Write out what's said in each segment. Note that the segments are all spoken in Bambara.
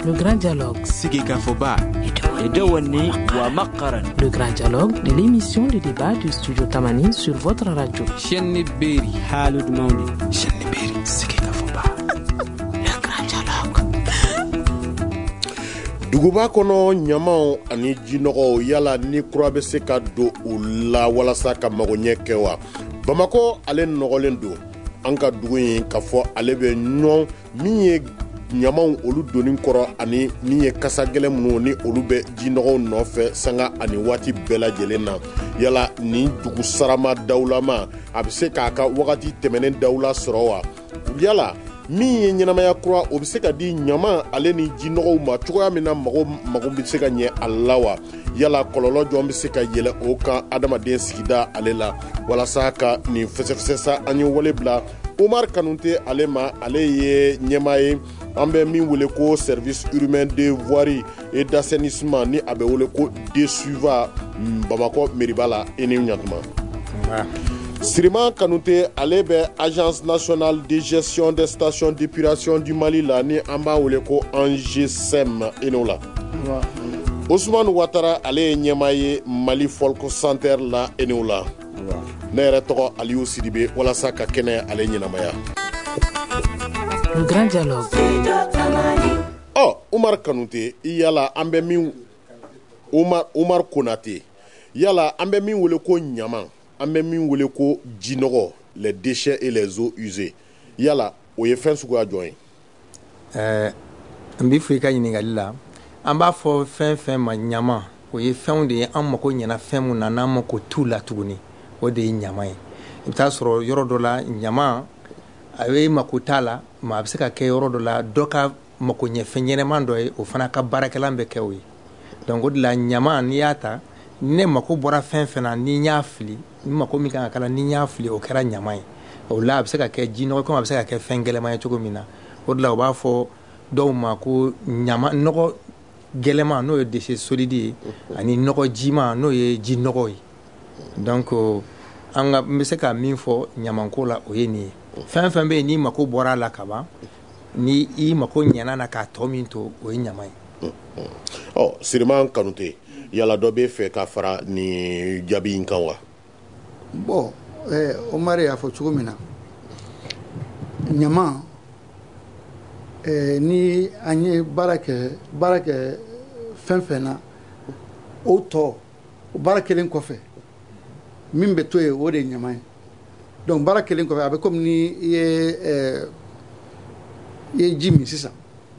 Le grand dialogue. Sigika Foba. Le grand dialogue de l'émission de débat du studio Tamani sur votre radio. Chenni Beri Halud Maundi. Chenni Beri Sigika Foba. Le grand dialogue. Duguba kono nyamao ani jinogo yala ni kura be se ka do o la walasa ka mago ɲɛ kɛ wa. Bamako ale nɔgɔlen do an ka dugu in ka fɔ ale bɛ ɲɔn min ye ɲamaw olu doni kɔrɔ ani min ye kasa gɛlɛn minnu ni olu bɛ jinɔgɔw nɔfɛ sanga ani waati bɛɛ lajɛlen na. Yala ni dugu sarama dawulama a bɛ se k'a ka wagati tɛmɛnen dawula sɔrɔ wa. Yala min ye ɲɛnamaya kura o bɛ se ka di ɲama ale ni jinɔgɔw ma cogoya min na mago bɛ se ka ɲɛ a la wa. Yala kɔlɔlɔ jɔn bɛ se ka yɛlɛ o kan adamaden sigida ale la walasa ka nin fɛsɛfɛsɛsa an ye wale bila Omar Kanute ale ma. Ale ye ɲɛmaa ye an bɛ min wele ko service urbain de voirie et d'assainissement ni a bɛ wele ko DSUVA Bamakɔ mairie la i ni ɲantuma. Sirima Kanute ale bɛ agence nationale de gestion des stations d'épuration du Mali la ni an b'a wele ko ANGSEM i n'o la. Ousmane Ouattara ale ye ɲɛmaa ye Mali Folk Center la i n'o la. Ne yɛrɛ tɔgɔ Aliyu Sidibe walasa ka kɛnɛ ale ɲɛnamaya. Le grand dialogue. Omar Kanute yala an bɛ min Omar Konate yala an bɛ min wele ko ɲama an bɛ min wele ko jinɔgɔ les déchets et les eaux usées yala o ye fɛn suguya jɔn ye. N b'i fɔ i ka ɲininkali la an b'a fɔ fɛn fɛn ma ɲama o ye fɛnw de ye an mako ɲɛna fɛn mun na n'an mako t'u la tuguni o de ye ɲama ye. I bɛ taa sɔrɔ yɔrɔ dɔ la ɲama a bɛ mako t'a la ma a bɛ se ka kɛ yɔrɔ dɔ la dɔ ka mako ɲɛ fɛn ɲɛnɛman dɔ ye o fana ka baarakɛlan bɛ kɛ o ye. Donc o de la ɲama n'i y'a ta ne mako bɔra fɛn fɛn na ni n y'a fili ni mako min kan ka kala ni n y'a fili o kɛra ɲama ye. O la a bɛ se ka kɛ jinɔgɔ komi a bɛ se ka kɛ fɛn gɛlɛman ye cogo min na o de la u b'a fɔ dɔw ma ko ɲama nɔgɔ gɛlɛman n'o ye déchet solide ye ani nɔgɔ jiman n'o ye jinɔgɔ ye. Donc an ka n bɛ se ka min fɔ ɲamanko la o ye nin ye. Fɛn fɛn bɛ yen n'i mako bɔra a la ka ban ni i mako ɲɛna na k'a tɔ min to o ye ɲama ye. Siriman Kanute yala dɔ bɛ fɛ ka fara ni jaabi in kan wa. Bon Omar y'a fɔ cogo min na ɲama ni an ye baara kɛ fɛn fɛn na o tɔ o baara kelen kɔfɛ min bɛ to yen o de ye ɲama ye. Donc baara kelen kɔfɛ a bɛ komi ni i ye ji min sisan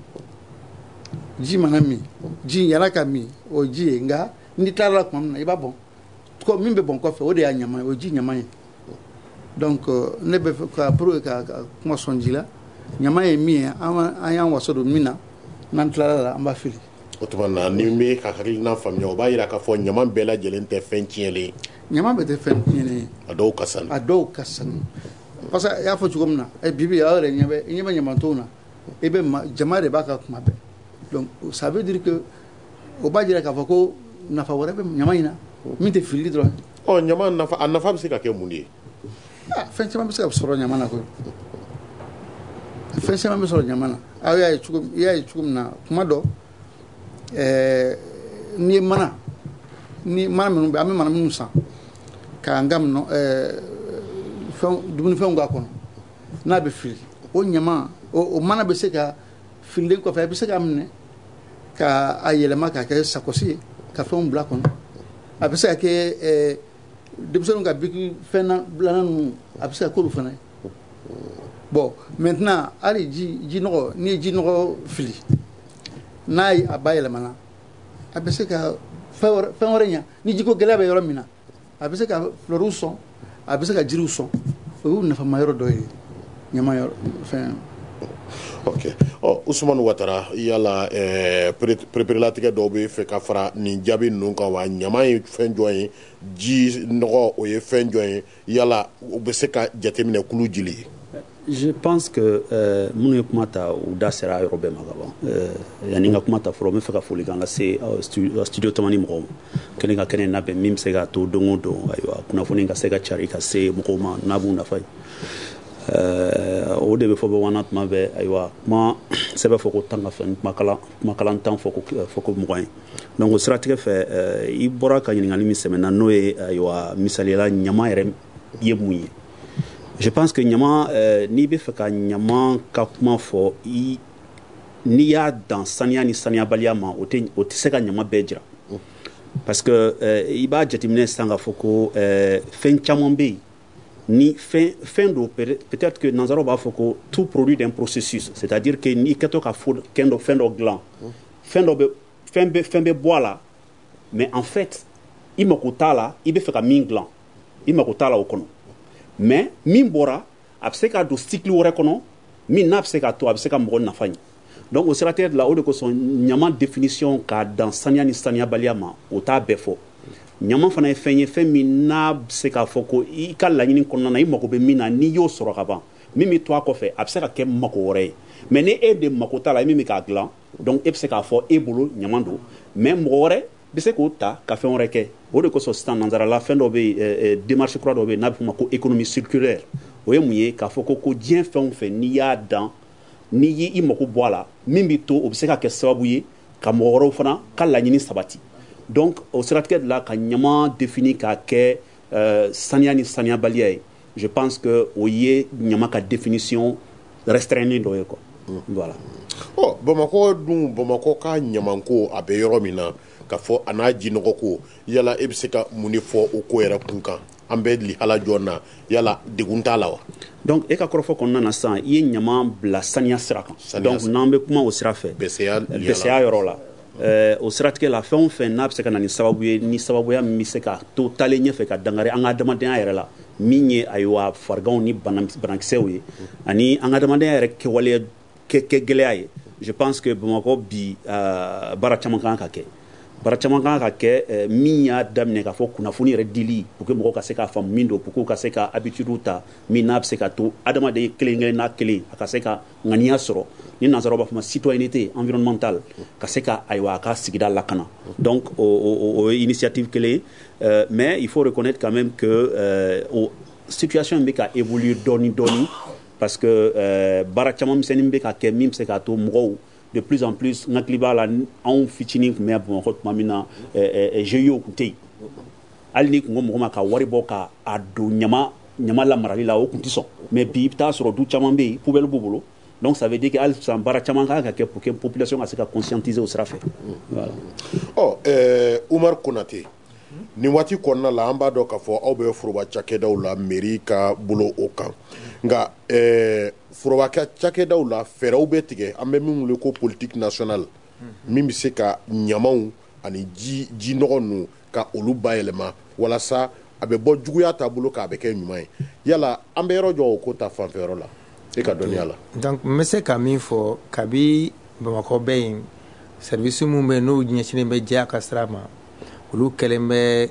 ji mana min ji yala ka min o ji ye nka n'i tilala tuma min na i b'a bɔn min bɛ bɔn kɔfɛ o de y'a ɲama ye o ji ɲama ye. Donc ne bɛ fɛ ka pour ka kuma sɔn ji la ɲama ye min ye an y'an waso don min na n'an tilala la an b'a fili. O tuma na ni bɛ ka hakilina faamuya o b'a jira k'a fɔ ɲama bɛɛ lajɛlen tɛ fɛn tiɲɛlen. Ɲama bɛ tɛ fɛn tiɲɛlen ye. A dɔw ka sanu. A dɔw ka sanu parce que a y'a fɔ cogo min na bibi aw yɛrɛ ɲɛ bɛ ɲamatɔw na i bɛ jama de b'a ka kuma bɛɛ. Donc ça veut dire que o b'a jira k'a fɔ ko nafa wɛrɛ bɛ ɲama in na min tɛ fili dɔrɔn. Ɲama nafa a nafa bɛ se ka kɛ mun de ye. Fɛn caman bɛ se ka sɔrɔ ɲama na koyi. Fɛn caman bɛ sɔrɔ ɲama na aw y'a ye cogo min na kuma dɔ n'i ye mana minnu bɛ an bɛ mana minnu san k'an ka dumunifɛnw k'a kɔnɔ n'a bɛ fili o ɲama o mana bɛ se ka fililen kɔfɛ a bɛ se ka minɛ ka a yɛlɛma k'a kɛ sakɔsi ye ka fɛnw bila kɔnɔ a bɛ se ka kɛ denmisɛnninw ka biki fɛn bilanan ninnu a bɛ se ka k'olu fana ye. Bon maintenant hali jinɔgɔ n'i ye jinɔgɔ fili n'a ye a ba yɛlɛmana a bɛ se ka fɛn wɛrɛ ɲa ni jiko gɛlɛya bɛ yɔrɔ min na a bɛ se ka fleurs sɔn a bɛ se ka jiriw sɔn o y'u nafama yɔrɔ dɔ ye ɲama yɔrɔ fɛn. Ok Ousmane Ouattara yala perepere-latigɛ dɔw bɛ fɛ ka fara nin jaabi ninnu kan wa ɲama ye fɛn jɔn ye ji nɔgɔ o ye fɛn jɔn ye yala u bɛ se ka jateminɛ kulu jili ye. Je pense que minnu ye kuma ta u da sera yɔrɔ bɛɛ ma ka ban yanni n ka kuma ta fɔlɔ n bɛ fɛ ka foli kan ka se studio Tamani mɔgɔw ma kɛlen ka kɛnɛ labɛn min bɛ se ka to don o don ayiwa kunnafoni ka se ka cari ka se mɔgɔw ma n'a b'u nafa ye o de bɛ fɔ bamanan tuma bɛɛ ayiwa kuma sɛbɛ fɔ ko tan ka fɛn kumakalan tan fɔ ko mɔgɔ ye donc o siratigɛ fɛ i bɔra ka ɲininkali min sɛmɛna n'o ye ayiwa misaliyala ɲama yɛrɛ ye mun ye je pense que ɲama n'i bɛ fɛ ka ɲama ka kuma fɔ n'i y'a dan saniya ni saniyabaliya ma o tɛ se ka ɲama bɛɛ jira parce que i b'a jateminɛ sisan k'a fɔ ko fɛn caman bɛ yen ni fɛn do peut-être que nanzaraw b'a fɔ ko tout produit d'un processus c'est-à-dire que n'i kɛtɔ ka fɛn dɔ dilan fɛn bɛ bɔ a la mais en fait i mako t'a la i bɛ fɛ ka min dilan i mako t'a la o kɔnɔ mais min bɔra a bɛ se ka don cycle wɛrɛ kɔnɔ min n'a bɛ se ka to a bɛ se ka mɔgɔ nafa ɲɛ donc o siratigɛ de la o de kosɔn ɲama définition k'a dan saniya ni saniyabaliya ma o t'a bɛɛ fɔ ɲama fana ye fɛn ye fɛn min n'a bɛ se k'a fɔ ko i ka laɲini kɔnɔna na i mago bɛ min na n'i y'o sɔrɔ ka ban min bɛ to a kɔfɛ a bɛ se ka kɛ mako wɛrɛ ye mais ni e de mako t'a la min bɛ k'a dilan donc e bɛ se k'a fɔ e bolo ɲama don mais mɔgɔ wɛrɛ bɛ se k'o ta ka fɛn wɛrɛ kɛ o de kosɔn sisan nanzarala fɛn dɔ bɛ yen démarche kura dɔ bɛ yen n'a bɛ f'o ma ko économie circulaire o ye mun ye k'a fɔ ko diɲɛ fɛn o fɛn n'i y'a dan n'i y'i mako bɔ a la min bɛ to o bɛ se ka kɛ sababu ye ka mɔgɔ wɛrɛw fana ka laɲini sabati donc o siratigɛ de la ka ɲama défini k'a kɛ saniya ni saniyabaliya ye je pense que o ye ɲama ka définition restreint dɔ ye quoi voilà. Bamakɔ ka ɲamanko a bɛ yɔrɔ min na ka fɔ a n'a jinɔgɔ ko yala e bɛ se ka mun de fɔ o ko yɛrɛ kun kan an bɛ lihala jɔn na yala degun t'a la wa donc e ka kɔrɔfɔ kɔnɔna na sisan i ye ɲama bila saniya sira kan donc n'an bɛ kuma o sira fɛ bɛsɛya yɔrɔ la o siratigɛ la fɛn o fɛn n'a bɛ se ka na ni sababu ye ni sababuya min bɛ se ka to taalen ɲɛfɛ ka dangari an ka adamadenya yɛrɛ la min ye ayiwa fariganw ni banakisɛw ye ani an ka adamadenya yɛrɛ kɛwale kɛ gɛlɛya ye je pense que Bamakɔ bi baara caman kan ka kɛ baara caman kan ka kɛ min y'a daminɛ k'a fɔ kunnafoni yɛrɛ dili pour que mɔgɔw ka se k'a faamu min don pour que u ka se ka habitude ta min n'a bɛ se ka to adamaden kelen n'a kelen a ka se ka ŋaniya sɔrɔ ni nanzaraw b'a fɔ ma citoyenneté environnementale ka se ka ayiwa a ka sigida lakana donc o ye initiative kelen mais il faut reconnaître quand même que situation bɛ ka évoluer dɔɔni parce que baara caman misɛnnin bɛ ka kɛ min bɛ se k'a to mɔgɔw de plus en plus n hakili b'a la anw fitinin tun bɛ Bamakɔ tuma min na GIE tun tɛ yen hali ni tun ko mɔgɔ ma ka wari bɔ ka a don ɲama lamarali la o tun tɛ sɔn mais bi i bɛ taa sɔrɔ du caman bɛ yen poubelle b'u bolo donc ça veut dire que hali sisan baara caman kan ka kɛ pour que population ka se ka conscientiser o sira fɛ voilà. Umar Konate nin waati kɔnɔna la an b'a dɔn k'a fɔ aw bɛ foroba cakɛdaw la mairie ka bolo o kan nka foroba cakɛdaw la fɛɛrɛw bɛ tigɛ an bɛ min wele ko politique nationale min bɛ se ka ɲamaw ani ji nɔgɔ ninnu ka olu bayɛlɛma walasa a bɛ bɔ juguya taabolo k'a bɛ kɛ ɲuman ye yala an bɛ yɔrɔ jɔ o ko ta fanfɛyɔrɔ la e ka dɔnniya la. donc n bɛ se ka min fɔ kabi Bamakɔ bɛ yen service minnu bɛ yen n'u ɲɛsinnen bɛ jɛya ka sira ma olu kɛlen bɛ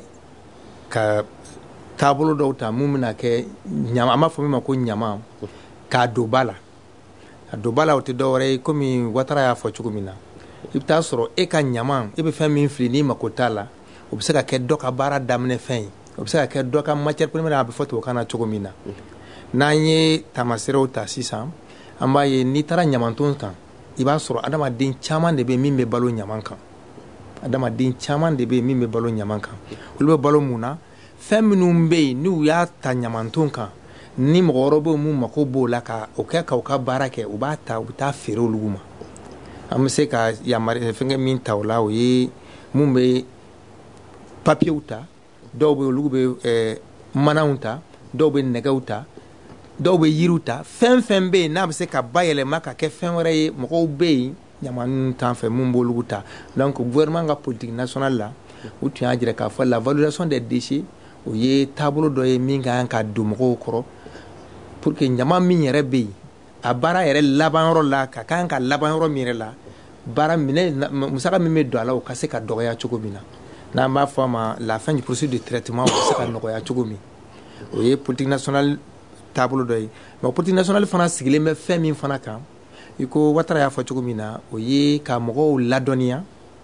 ka taabolo dɔw ta mun bɛna kɛ ɲama an b'a fɔ min ma ko ɲama k'a don ba la a don ba la o tɛ dɔwɛrɛ ye komi Watara y'a fɔ cogo min na i bɛ taa sɔrɔ e ka ɲama e bɛ fɛn min fili n'i mako t'a la o bɛ se ka kɛ dɔ ka baara daminɛ fɛn ye o bɛ se ka kɛ dɔ ka matière première a bɛ fɔ tubabukan na cogo min na n'an ye taamaserew ta sisan an b'a ye n'i taara ɲamanton kan i b'a sɔrɔ adamaden caman de bɛ min bɛ balo ɲaman kan adamaden caman de bɛ min bɛ balo ɲaman kan olu bɛ balo mun na fɛn minnu bɛ yen n'u y'a ta ɲamanton kan ni mɔgɔ wɛrɛ bɛ mun mako b'o la ka o kɛ ka u ka baara kɛ u b'a ta u bɛ taa feere olu ma an bɛ se ka yamaruya fɛnkɛ min ta o la o ye mun bɛ papiyew ta dɔw bɛ olu bɛ manaw ta dɔw bɛ nɛgɛw ta dɔw bɛ yiriw ta fɛn fɛn bɛ yen n'a bɛ se ka bayɛlɛma ka kɛ fɛn wɛrɛ ye mɔgɔw bɛ yen ɲaman t'an fɛ mun b'olu ta donc gouvernement ka politique nationale la u tun y'a jira k'a fɔ la valorisation des déchets o ye taabolo dɔ ye min ka kan ka don mɔgɔw kɔrɔ pour que ɲaman min yɛrɛ bɛ yen a baara yɛrɛ laban yɔrɔ la ka kan ka laban yɔrɔ min yɛrɛ la baara minɛ musaka min bɛ don a la o ka se ka dɔgɔya cogo min na n'an b'a fɔ a ma la fin du processus de traitement o bɛ se ka nɔgɔya cogo min o ye politique nationale taabolo dɔ ye mais politique nationale fana sigilen bɛ fɛn min fana kan i ko Watara y'a fɔ cogo min na o ye ka mɔgɔw ladɔnniya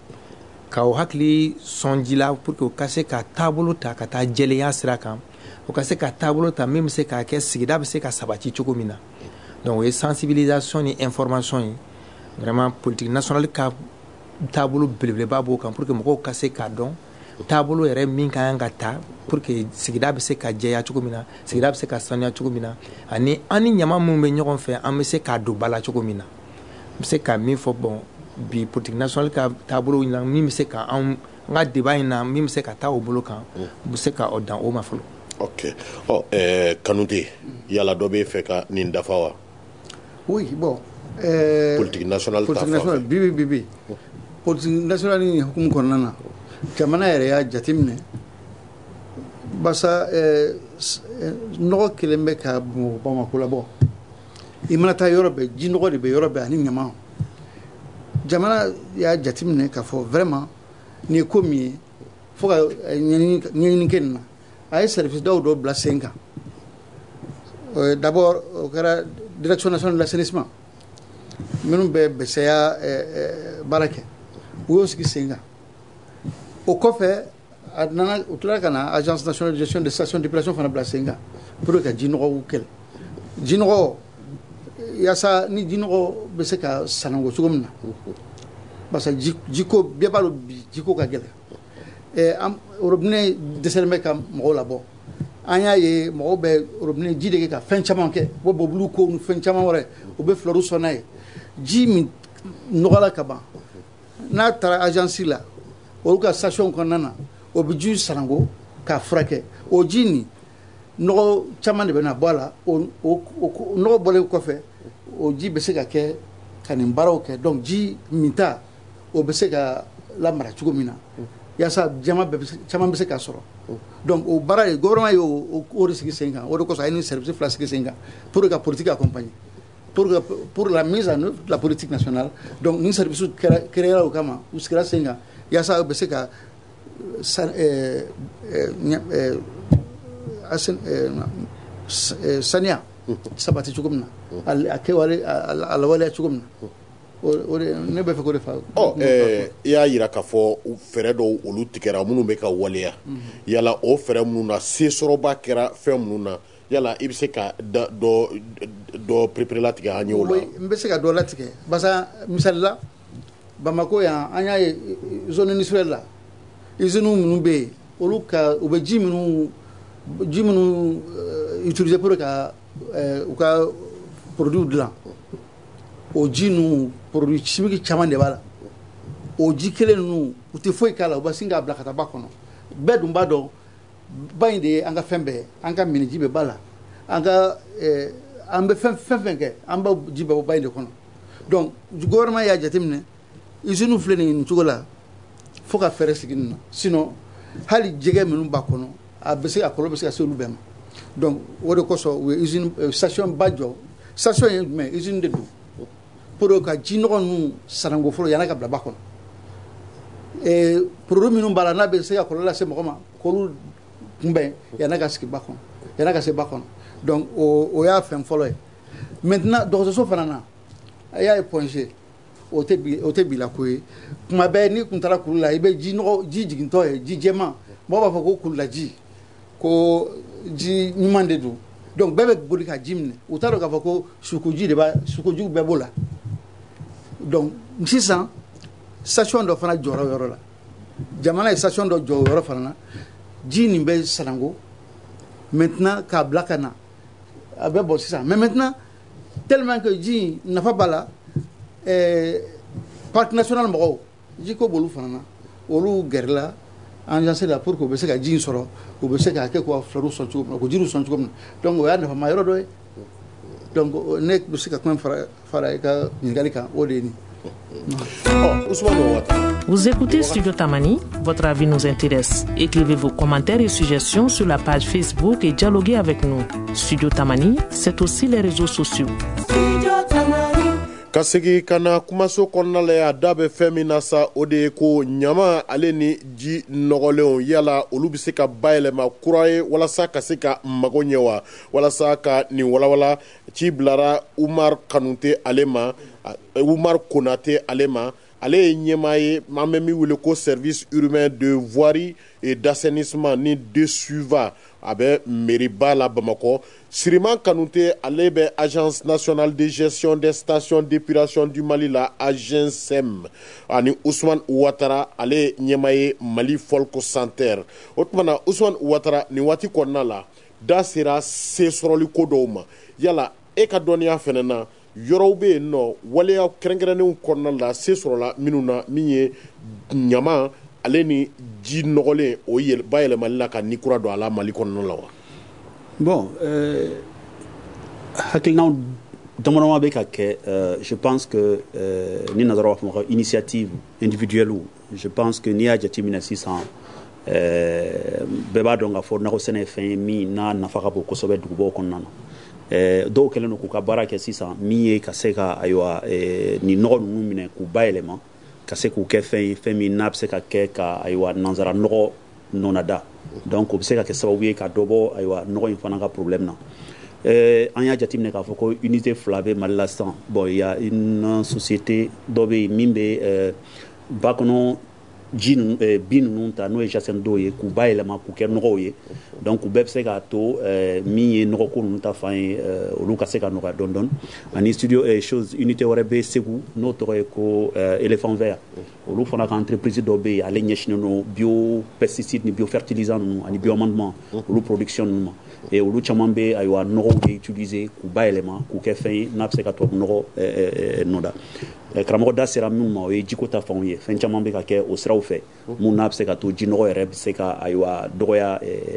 ka o hakili sɔn ji la pour que o ka se ka taabolo ta ka taa jɛlenya sira kan o ka se ka taabolo ta min bɛ se k'a kɛ sigida bɛ se ka sabati cogo min na donc o ye sensibilisation ni information ye vraiment politique nationale ka taabolo belebeleba b'o kan pour que mɔgɔw ka se k'a dɔn taabolo yɛrɛ min ka kan ka ta pour que sigida bɛ se ka jɛya cogo min na sigida bɛ se ka sanuya cogo min na ani an ni ɲama minnu bɛ ɲɔgɔn fɛ an bɛ se k'a don ba la cogo min na n bɛ se ka min fɔ bon bi politique nationale ka taabolo in na min bɛ se ka an ka débat in na min bɛ se ka taa o bolo kan n bɛ se ka o dan o ma fɔlɔ. Ok. Kanute, yala dɔ b'e fɛ ka nin dafa wa? Oui, bon. Politique nationale ta fan fɛ. Bi. Politique nationale ni hukumu kɔnɔna na jamana yɛrɛ y'a jateminɛ basa nɔgɔ kelen bɛ ka Bamako labɔ i mana taa yɔrɔ bɛɛ ji nɔgɔ de bɛ yɔrɔ bɛɛ ani ɲama jamana y'a jateminɛ k'a fɔ vraiment nin ye ko min ye fo ka ɲɛɲini kɛ nin na a ye service daw dɔ bila sen kan d'abord o kɛra direction nationale de l'assainissement minnu bɛ bɛsɛya baara kɛ u y'o sigi sen kan o kɔfɛ a nana u tora ka na agence nationale de gestion des stations d'épuration fana bila sen kan pour que ka jinɔgɔw kɛlɛ jinɔgɔ yaasa ni jinɔgɔ bɛ se ka sanango cogo min na parce que jiko bɛɛ b'a dɔn bi jiko ka gɛlɛn robinet dɛsɛlen bɛ ka mɔgɔw labɔ an y'a ye mɔgɔw bɛ robinet ji de kɛ ka fɛn caman kɛ u bɛ bobulu ko ni fɛn caman wɛrɛ u bɛ fleurs sɔn n'a ye ji min nɔgɔla ka ban n'a taara agence la olu ka station kɔnɔna na o bɛ ji sanango k'a furakɛ o ji nin nɔgɔ caman de bɛ na bɔ a la o nɔgɔ bɔlen kɔfɛ o ji bɛ se ka kɛ ka nin baaraw kɛ donc ji min ta o bɛ se ka lamara cogo min na yaasa caman bɛ se k'a sɔrɔ donc o baara ye gouvernement ye o de sigi sen kan o de kosɔn a ye ni service fila sigi sen kan pour que politique accompagner pour la mise en œuvre de la politique nationale donc ni service créé o kama u sigira sen kan yaasa o bɛ se ka saniya sabati cogo min na a kɛwale a lawaleya cogo min na o de ne bɛ fɛ k'o de fa. I y'a yira k'a fɔ fɛɛrɛ dɔw olu tigɛra minnu bɛ ka waleya yala o fɛɛrɛ minnu na sesɔrɔba kɛra fɛn minnu na yala i bɛ se ka dɔ perepere latigɛ an ye o la. n bɛ se ka dɔ latigɛ basa misali la Bamako yan an y'a ye zone industrielle la usines minnu bɛ yen olu u bɛ ji minnu utiliser pour ka u ka produit dilan o ji ninnu produit chimique caman de b'a la o ji kelen ninnu u tɛ foyi k'a la u bɛ sin k'a bila ka taa ba kɔnɔ bɛɛ dun b'a dɔn ba in de ye an ka fɛn bɛɛ an ka miniji bɛ ba la an bɛ fɛn kɛ an bɛ ji bɛ bɔ ba in de kɔnɔ donc gouvernement y'a jateminɛ usines filɛ nin cogo la fo ka fɛɛrɛ sigi nin na sinon hali jɛgɛ minnu b'a kɔnɔ a bɛ se ka kɔlɔlɔ bɛ se ka se olu bɛɛ ma donc o de kosɔn u ye usine station ba jɔ station ye jumɛn usine de don pour ka ji nɔgɔ ninnu sanango fɔlɔ yan'a ka bila ba kɔnɔ produit minnu b'a la n'a bɛ se ka kɔlɔlɔ lase mɔgɔ ma k'olu kunbɛn yan'a ka sigi ba kɔnɔ yan'a ka se ba kɔnɔ donc o y'a fɛn fɔlɔ ye maintenant dɔgɔtɔrɔso fana na a y'a éponger o tɛ bila ko ye tuma bɛɛ n'i kun taara kulu la i bɛ ji jigintɔ ye ji jɛman mɔgɔ b'a fɔ ko kululaji ko ji ɲuman de don donc bɛɛ bɛ boli ka ji minɛ u t'a dɔn k'a fɔ ko sukojugu bɛɛ b'o la donc sisan station dɔ fana jɔra o yɔrɔ la jamana ye station dɔ jɔ o yɔrɔ fana na ji nin bɛ sanango maintenant k'a bila ka na a bɛ bɔ sisan mais maintenant tellement que ji nafa b'a la parc national mɔgɔw ji ko b'olu fana na olu gɛrɛla agence la pour que u bɛ se ka ji in sɔrɔ u bɛ se k'a kɛ k'u ka fleurs sɔn cogo min na k'u jiriw sɔn cogo min na donc o y'a nafama yɔrɔ dɔ ye donc ne bɛ se ka kuma fara i ka ɲininkali kan o de ye nin. Vous écoutez Studio Tamani, votre avis nous intéresse. Écrivez vos commentaires et suggestions sur la page Facebook et dialoguez avec nous. Studio Tamani, c'est aussi les réseaux sociaux. Ka segi kana kumaso kɔnɔna la ya da bɛ fɛn min na sa o de ye ko ɲama ale ni ji nɔgɔlenw yala olu bɛ se ka bayɛlɛma kura ye walasa ka se ka mago ɲɛ wa walasa ka nin walawala ci bilara Umar Kanute ale ma Umar Konate ale ma ale ye ɲɛmaa ye an bɛ min wele ko service urbain de voirie et d'assainissement ni DSUVA a bɛ mairie-ba la Bamakɔ. Siriman Kanute ale bɛ Agence nationale de gestion des stations d'épuration du Mali la AGENSEM ani Ousmane Ouattara ale ɲɛma ye Mali Folk Center. O tumana Ousmane Ouattara ni waati kɔnɔna la da sera se sɔrɔli ko dɔw ma. Yala e ka dɔnniya fɛnɛ na yɔrɔw bɛ yen nɔ waleya kɛrɛnkɛrɛnnenw kɔnɔna la se sɔrɔla minnu na min ye ɲama ale ni ji nɔgɔlen o bayɛlɛmali la ka ni kura don a la Mali kɔnɔna la wa. Bon, hakilinaw damadama bɛ ka kɛ je pense que ni nazaraw b'a fɔ ma ko initiative individuelle je pense que n'i y'a jateminɛ sisan bɛɛ b'a dɔn k'a fɔ nakɔ sɛnɛ ye fɛn ye min n'a nafa ka bon kosɛbɛ dugubaw kɔnɔna na. Dɔw kɛlen don k'u ka baara kɛ sisan min ye ka se ka ayiwa ni nɔgɔ ninnu minɛ k'u bayɛlɛma ka se k'u kɛ fɛn ye fɛn min n'a bɛ se ka kɛ ka ayiwa nanzara nɔgɔ nɔnada donc o bɛ se ka kɛ sababu ye ka dɔ bɔ ayiwa nɔgɔ in fana ka problème na. An y'a jateminɛ k'a fɔ ko unité 2 bɛ Mali la sisan bon il y a une société dɔ bɛ yen min bɛ ba kɔnɔ ji bin ninnu ta n'o ye GSM dɔw ye k'u bayɛlɛma k'u kɛ nɔgɔw ye donc u bɛɛ bɛ se k'a to min ye nɔgɔko ninnu ta fan ye olu ka se ka nɔgɔya dɔɔni dɔɔni ani studio chose unité wɛrɛ bɛ Segu n'o tɔgɔ ye ko éléphant vert olu fana ka entreprise dɔ bɛ yen ale ɲɛsinnen don biopesticide ni biofertilisant ninnu ani bioamendement olu production ninnu ma et olu caman bɛ ayiwa nɔgɔw de utiliser k'u bayɛlɛma k'u kɛ fɛn ye n'a bɛ se ka tubabu nɔgɔ nɔda. Karamɔgɔ da sera min ma o ye jiko ta fanw ye fɛn caman bɛ ka kɛ o siraw fɛ mun n'a bɛ se ka to ji nɔgɔ yɛrɛ bɛ se ka ayiwa dɔgɔya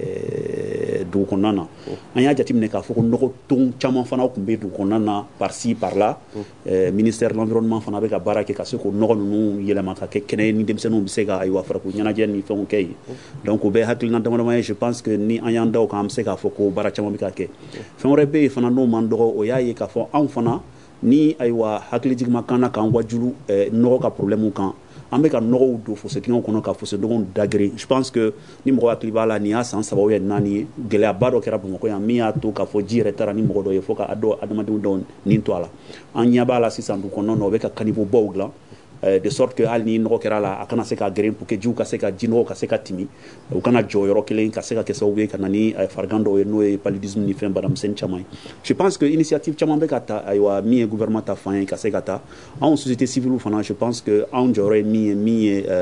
dugu kɔnɔna na an y'a jateminɛ k'a fɔ ko nɔgɔ ton caman fana tun bɛ dugu kɔnɔna na par ci par là ministère de l'environnement fana bɛ ka baara kɛ ka se k'o nɔgɔ ninnu yɛlɛma ka kɛ kɛnɛ ye ni denmisɛnninw bɛ se ka ayiwa farikolo ɲɛnajɛ ni fɛnw kɛ yen donc o bɛ hakilina damadama ye je pense que ni an y'an da o kan an bɛ se k'a fɔ ko baara caman bɛ ka kɛ fɛn wɛrɛ bɛ yen fana n'o man dɔgɔ o y'a ye k'a fɔ anw fana ni ayiwa hakilijigima kan na k'an wajulu nɔgɔ ka problème kan an bɛ ka nɔgɔw don fossé dingɛw kɔnɔ ka fossé dingɛw dagere je pense que ni mɔgɔ hakili b'a la nin y'a san 3 ou 4 ye gɛlɛyaba dɔ kɛra Bamakɔ yan min y'a to k'a fɔ ji yɛrɛ taara ni mɔgɔ dɔ ye fo ka dɔ adamadenw dɔw nin to a la an ɲɛ b'a la sisan dugu kɔnɔna na o bɛ ka caniveau baw dilan de sorte que hali ni nɔgɔ kɛra la a kana se ka geren pour que jiw ka se ka ji nɔgɔ ka se ka timi u kana jɔ yɔrɔ kelen ka se ka kɛ sababu ye ka na ni farigan dɔw ye n'o ye paludisme ni fɛn banamisɛnnin caman ye je pense que initiative caman bɛ ka ta ayiwa min ye gouvernement ta fan ye ka se ka ta anw société civile fana je pense que anw jɔyɔrɔ ye min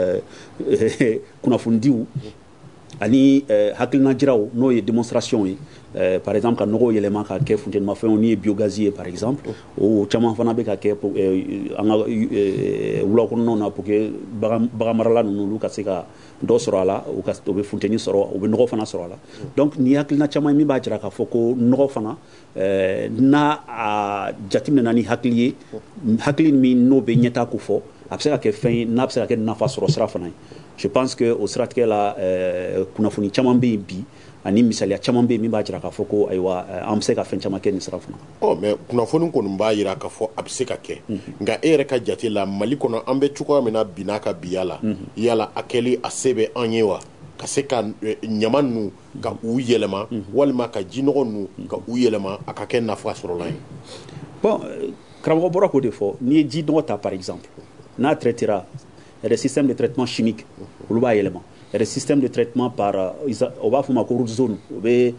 ye kunnafonidiw ani hakilina jiraw n'o ye démonstration ye par exemple ka nɔgɔ yɛlɛma ka kɛ funtɛnimafɛnw ni ye biogaz ye par exemple o caman fana bɛ ka kɛ an ka wula kɔnɔnaw na pour que bagan marala ninnu olu ka se ka dɔ sɔrɔ a la u bɛ funtɛni sɔrɔ u bɛ nɔgɔ fana sɔrɔ a la donc ni hakilina caman min b'a jira k'a fɔ ko nɔgɔ fana n'a a jateminɛna ni hakili ye hakili min n'o bɛ ɲɛtaa ko fɔ a bɛ se ka kɛ fɛn ye n'a bɛ se ka kɛ nafa sɔrɔ sira fana ye je pense que o siratigɛ la kunnafoni caman bɛ yen bi ani misaliya caman bɛ yen min b'a jira k'a fɔ ko ayiwa an bɛ se ka fɛn caman kɛ nin sira fana mais kunnafoni kɔni b'a jira k'a fɔ a bɛ se ka kɛ nka e yɛrɛ ka jate la Mali kɔnɔ an bɛ cogoya min na bi n'a ka biya la yala a kɛli a se bɛ an ye wa ka se ka ɲama ninnu ka u yɛlɛma walima ka jinɔgɔ ninnu ka u yɛlɛma a ka kɛ nafa sɔrɔla ye bon karamɔgɔ bɔra k'o de fɔ n'i ye ji nɔgɔ ta par exemple n'a traitera il y a des systèmes de traitement chimique olu b'a yɛlɛma il y a des systèmes de traitement par o b'a fɔ ma ko root zone o bɛ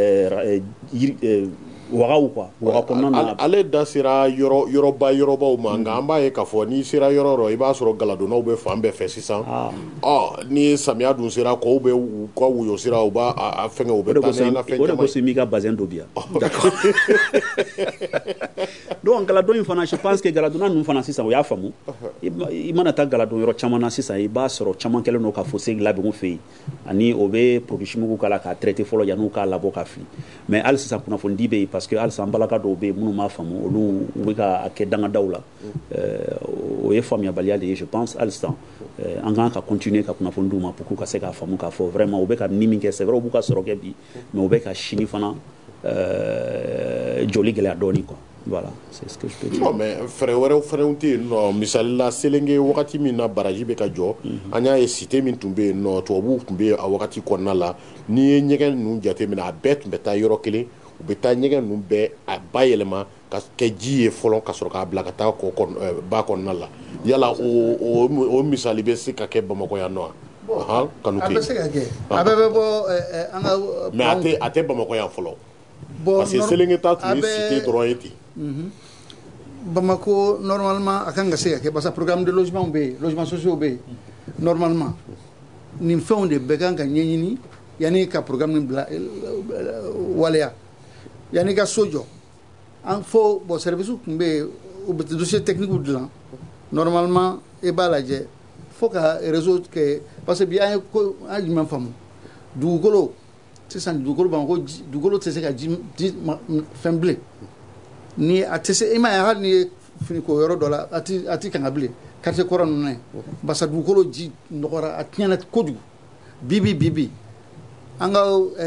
wagaw quoi waga kɔnɔna na ale da sera yɔrɔbaw ma nka an b'a ye k'a fɔ n'i sera yɔrɔ yɔrɔ i b'a sɔrɔ galadonnaw bɛ fan bɛɛ fɛ sisan ni samiya dun sera kɔw bɛ u ka woyo sira u b'a fɛngɛ u bɛ taa ni an ka fɛn caman ye o de kosɔn i m'i ka bazin dɔ bi yan donc galadon in fana je pense que galadonna ninnu fana sisan o y'a faamu i mana taa galadon yɔrɔ caman na sisan i b'a sɔrɔ caman kɛlen don ka fossé labɛn u fɛ yen ani o bɛ produit chimique k'a la k'a traité fɔlɔ yanni u k'a labɔ ka fili mais hali sisan kunnafonidi bɛ yen parce que halisa an balaka dɔw bɛ yen minnu m'a faamu olu u bɛ ka kɛ dangadaw la o ye faamuyabaliya de ye je pense halisa an kan ka continuer ka kunnafoni d'u ma pour que ka se k'a faamu k'a fɔ vraiment u bɛ ka min kɛ c'est vrai u b'u ka sɔrɔ kɛ bi mais u bɛ ka sini fana joli gɛlɛya dɔɔni quoi voilà c'est ce que je peux dire. Non mais fɛrɛ wɛrɛw fɛnɛw tɛ yen nɔ misali la Selenge wagati min na baraji bɛ ka jɔ an y'a ye cité min tun bɛ yen nɔ tubabuw tun bɛ a wagati kɔnɔna la n'i ye ɲɛgɛn ninnu jateminɛ a bɛɛ tun bɛ taa yɔrɔ kelen u bɛ taa ɲɛgɛn ninnu bɛɛ a bayɛlɛma ka kɛ ji ye fɔlɔ ka sɔrɔ k'a bila ka taa ba kɔnɔna la yala o misali bɛ se ka kɛ Bamakɔ yan nɔ wa. Kanouké. Mais à te Bamako yan folo. Parce que Selengeta tu es cité droit eti. Bamako normalement akanga se ke parce programme de logement be, logement sociaux be. Normalement ni fond de began ka nyini yani ka programme bla walea. Yani ka sojo. En fo bo service be ou dossier technique ou de normalement e balaje faut que réseau que parce que bien ko ajima famu dugolo c'est ça dugolo bango dugolo c'est ka di femble ni atese ima ya ni fini ko yoro dola ati kan able quartier koran ne basa dugolo ji ndokora atnyana kodu bibi anga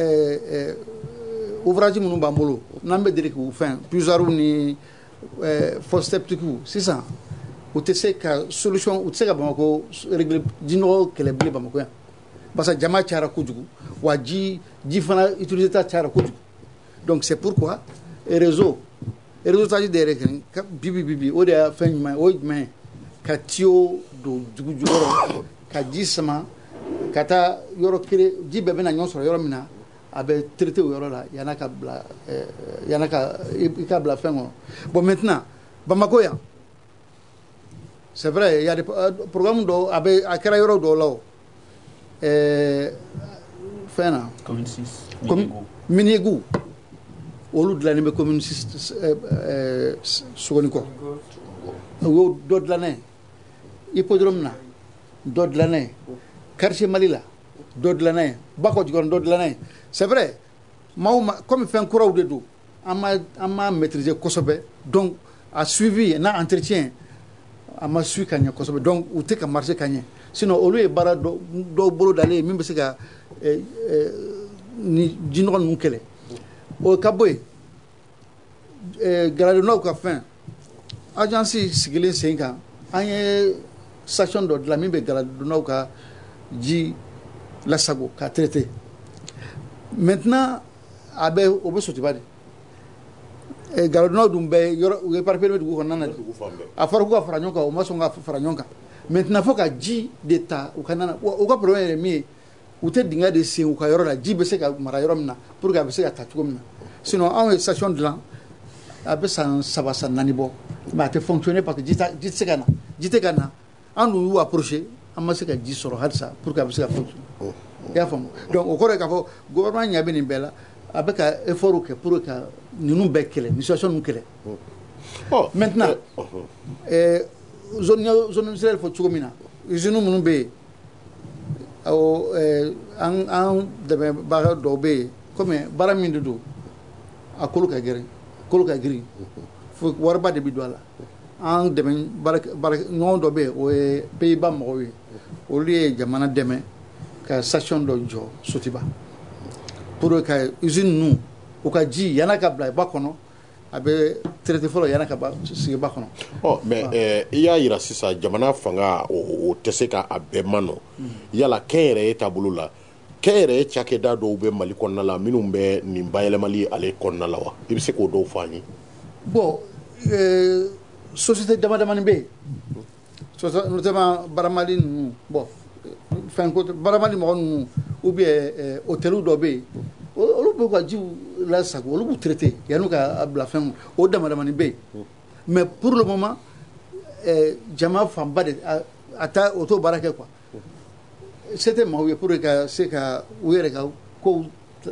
ouvrage munu bambolo nambe direct ou fin plusieurs ni for step to c'est ça ou te se ka solution ou te se ka Bamako régler dino kele bile Bamako ya parce que jama chara kujugu wa ji fana utiliser ta chara kujugu donc c'est pourquoi réseau ta ji dere kan bibi o de fin ma o mais ka tio do jugu ka ji sama kata yoro kire ji bebe na nyonsoro yoro mina abe traité yoro la yana ka bla fin bon maintenant Bamako ya c'est vrai, il y a des programmes avec Akara Yoro Dolo. Fena. Commune 6. Minigou. Au lieu de l'année commune 6, Sougoniko. D'autres de l'année. Hippodrome, d'autres de l'année. Quartier Malila, d'autres de l'année. Bako Djigon, d'autres de l'année. C'est vrai. Comme il fait un courant de dos, on m'a maîtrisé Kosobe. Donc, a suivi un entretien. Ama su kanya kosobe donc ou te ka marché kanya sinon au lieu bara do bolo d'aller même c'est ka ni jinron mun kele o kaboy garade no ka fin agence sigilin 5 ans anye station de la même garade no ka ji la sago ka traité maintenant abe obo sotibade garodno dum be yoro par permet du ko nana a faru ko faranyoka o maso nga faranyoka maintenant faut ka ji d'état o kanana o ko problème mi o te dinga de se o ka yoro la ji be se ka mara yoro mna pour ka be se ka tatu mna sinon en station de là abe san sabasa nani bo ma te fonctionner parce que ji se kana ji te kana en nous approcher amma se ka ji soro hadsa pour ka be se ka fonctionner ya fam donc o ko ka fo gouvernement nya be ni bela avec un effort pour que nous bekele une situation nous kele maintenant zone Israël faut chomina usine nous be au en de bara dobe comme baramindu do akoluka giri faut warba de bidwala en de bara non dobe o pays ba mo wi o lié jamana deme ka station do jo sotiba pour que usine nous au cas ji yana ka bla ba kono abe traité folo yana ka ba si ba kono mais il y a ira sisa jamana fanga o teseka abemano yala kere tabulu la kere chakeda do be mali konna la minum be ni bayele mali ale konna la wa ibse ko do fani bon société dama be notamment baramali nous bon fin ko baramali mo nous ou bien hôtel do be olu be ko jiw la sago olu bu traité yanu ka la fin o dama ni be mais pour le moment jama famba de ata auto baraka quoi c'était mawe pour que c'est ka were ka ko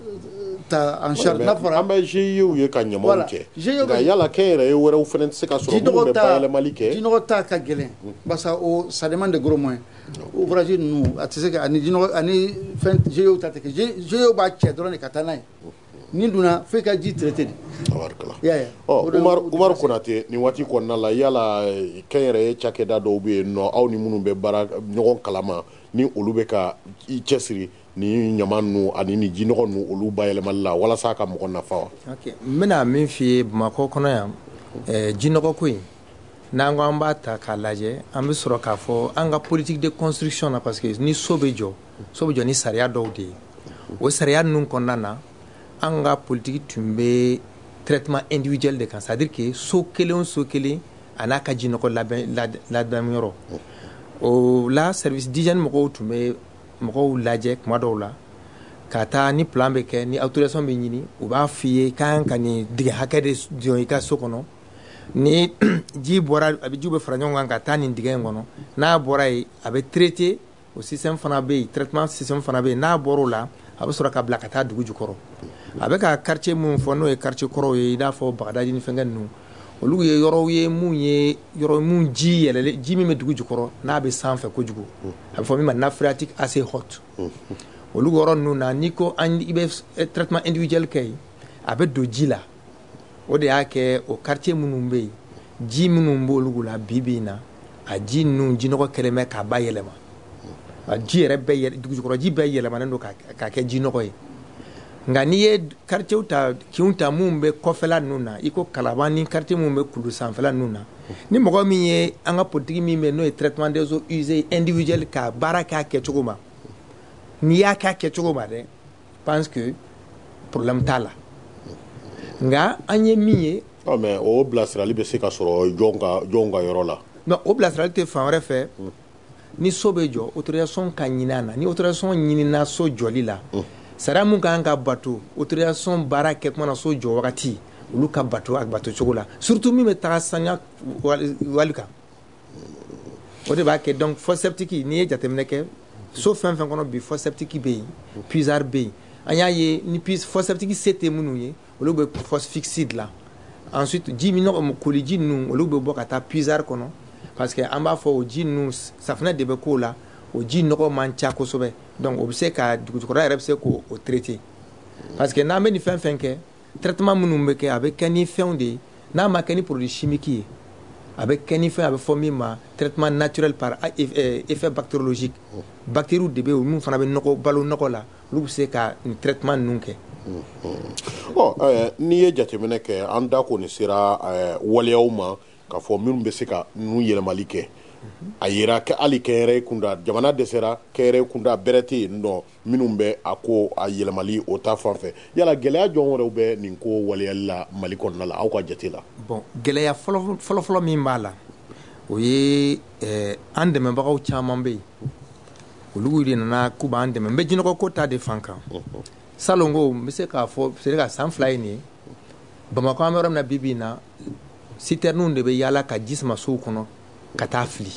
ta en charge na fara amba jiu ye ka nyamonte ga yala kere were u fenen se ka soro be ba le malike dino ta ka gelen basa o ça demande de gros moyens ouvrage nous atese ka ani dino ani fin jiu ta te jiu ba che drone katana ni duna fe ka ji traité tabarkala Umar Konate ni wati ko nala yala kere chakeda do be no aw ni munu be bara nyogon kalama ni olu be ka I chesiri ni nyamanu ani ni jinogo nu olu bayele malla wala saka mo na fa OK mena min fi Bamako kono ya jinogo ko nango amba ta kalaje ambi soro ka fo anga politique de construction na parce que ni sobejo ni saria dawdi o saria nun konnana anga politique tumbe traitement individuel de kan c'est-à-dire que so kele anaka jinogo la yoro o la service d'hygiène mo tumbe mɔgɔw lajɛ kuma dɔw la ka taa ni plan bɛ kɛ ni autorisation bɛ ɲini u b'a f'i ye kan ka nin dingɛ hakɛ de jɔ i ka so kɔnɔ ni ji bɔra a bɛ jiw bɛ fara ɲɔgɔn kan ka taa nin dingɛ in kɔnɔ n'a bɔra yen a bɛ traiter o système fana bɛ yen traitement système fana bɛ yen n'a bɔra o la a bɛ sɔrɔ ka bila ka taa dugu jukɔrɔ a bɛ ka quartier mun fɔ n'o ye quartier kɔrɔw ye i n'a fɔ Bagadaji ni fɛnkɛ ninnu olu ye yɔrɔw ye yɔrɔ mun ji yɛlɛlen ji min bɛ dugu jukɔrɔ n'a bɛ sanfɛ kojugu a bɛ fɔ min ma nappe phréatique assez haute olu yɔrɔ ninnu na n'i ko i bɛ traitement individuel kɛ yen a bɛ don ji la o de y'a kɛ o quartier minnu bɛ yen ji minnu b'olu la bi na a ji ninnu jinɔgɔ kɛlen bɛ k'a ba yɛlɛma a ji yɛrɛ bɛɛ dugujukɔrɔ ji bɛɛ yɛlɛmanen don k'a kɛ jinɔgɔ ye nka n'i ye quartier ta kinw ta mun bɛ kɔfɛla ninnu na i ko Kalaban ni quartier mun bɛ Kulu sanfɛla ninnu na ni mɔgɔ min ye an ka politique min bɛ n'o ye traitement des eaux usées individuel ka baara k'a kɛcogo ma n'i y'a k'a kɛcogo ma dɛ pense que problème t'a la nka an ye min ye mais o bilasirali bɛ se ka sɔrɔ jɔnw ka yɔrɔ la non o bilasirali tɛ fan wɛrɛ fɛ ni so bɛ jɔ autorisation ka ɲini a na ni autorisation ɲinina so jɔli la sariya mun kan ka bato autorisation baara kɛ kuma na so jɔ wagati olu ka bato a bato cogo la surtout min bɛ taga saniya wali kan o de b'a kɛ donc fosse septique n'i ye jateminɛ kɛ so fɛn fɛn kɔnɔ bi fosse septique bɛ yen puisard bɛ yen an y'a ye ni fosse septique se tɛ minnu ye olu bɛ fosse fixe dilan ensuite ji min nɔgɔ koliji ninnu olu bɛ bɔ ka taa puisard kɔnɔ parce que an b'a fɔ o ji ninnu safunɛ de bɛ k'o la o ji nɔgɔ man ca kosɛbɛ donc o bɛ se ka dugujukɔrɔ yɛrɛ bɛ se k'o traiter parce que n'an bɛ nin fɛn fɛn kɛ traitement minnu bɛ kɛ a bɛ kɛ ni fɛnw de ye n'a ma kɛ ni produit chimique ye a bɛ kɛ ni fɛn a bɛ fɔ min ma traitement naturel par effet bactériologique bactéries de bɛ yen minnu fana bɛ nɔgɔ balo nɔgɔ la olu bɛ se ka nin traitement ninnu kɛ. n'i ye jateminɛ kɛ an da kɔni sera waleyaw ma k'a fɔ minnu bɛ se ka ninnu yɛlɛmali kɛ a yera hali kɛnyɛrɛye kunda jamana dɛsɛra kɛnyɛrɛye kunda bɛrɛ tɛ yen nɔ minnu bɛ a ko a yɛlɛmali o ta fan fɛ yala gɛlɛya jɔn wɛrɛw bɛ nin ko waleyali la Mali kɔnɔna la aw ka jate la. bon gɛlɛya fɔlɔfɔlɔ min b'a la o ye an dɛmɛbagaw caman bɛ yen olu de nana k'u b'an dɛmɛ n bɛ jinɔgɔ ko ta de fan kan salon ko n bɛ se k'a fɔ c'est ka san 2 ye nin ye Bamakɔ an bɛ yɔrɔ min na bi na citernenw de bɛ yaala ka ji sama sow kɔnɔ ka taa fili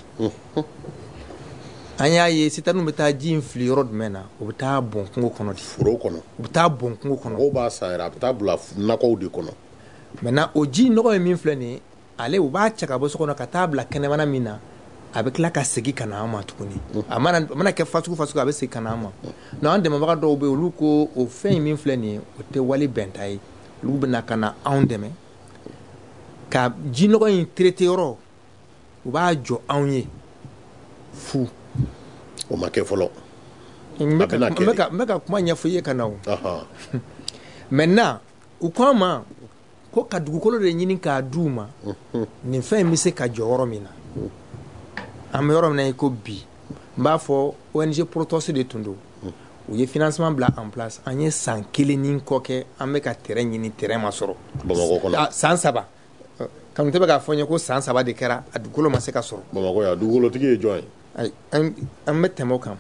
an y'a ye citernenw bɛ taa ji in fili yɔrɔ jumɛn na o bɛ taa bɔn kungo kɔnɔ de foro kɔnɔ u bɛ taa bɔn kungo kɔnɔ mɔgɔw b'a san yɛrɛ a bɛ taa bila nakɔw de kɔnɔ maintenant o ji nɔgɔ ye min filɛ nin ye ale u b'a cɛ ka bɔ so kɔnɔ ka taa bila kɛnɛmana min na a bɛ tila ka segin ka na an ma tuguni a mana kɛ fasugu a bɛ segin ka na an ma non an dɛmɛbaga dɔw bɛ yen olu ko o fɛn in min filɛ nin ye o tɛ wali bɛnta ye olu bɛ na ka na anw dɛmɛ ka ji nɔgɔ in traiter yɔrɔ u b'a jɔ anw ye fu o ma kɛ fɔlɔ n bɛ ka kuma ɲɛfɔ i ye ka na o maintenant u ko an ma ko ka dugukolo de ɲini k'a d'u ma nin fɛn in bɛ se ka jɔ yɔrɔ min na an bɛ yɔrɔ min na i ko bi n b'a fɔ ONG Protos de tun don u ye financement bila en place an ye san 1 ni kɔ kɛ an bɛ ka terrain ɲini terrain ma sɔrɔ Bamakɔ kɔnɔ san 3 kanu tɛ bɛ k'a fɔ n ye ko san 3 de kɛra a dugukolo ma se ka sɔrɔ Bamakɔ yan dugukolotigi ye jɔn ye an bɛ tɛmɛ o kan